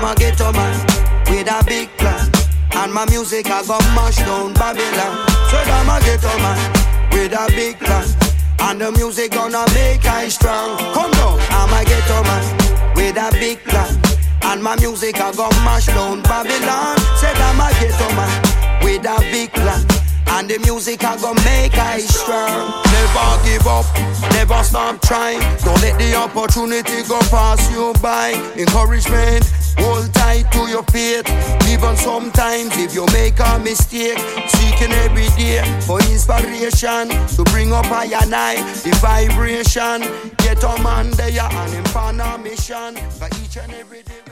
I'm a ghetto man with a big plan, and my music I go mash down Babylon. Said I'm a ghetto man with a big plan, and the music gonna make I strong. Come down, I'm a ghetto man with a big plan, and my music I go mash down Babylon. Said I'm a ghetto man with a big plan, and the music I go make I strong. Never give up, never stop trying. Don't let the opportunity go pass you by. Encouragement, hold tight to your faith. Even sometimes if you make a mistake, seeking every day for inspiration to bring up higher night, the vibration. Get a man there and him on a mission for each and every day.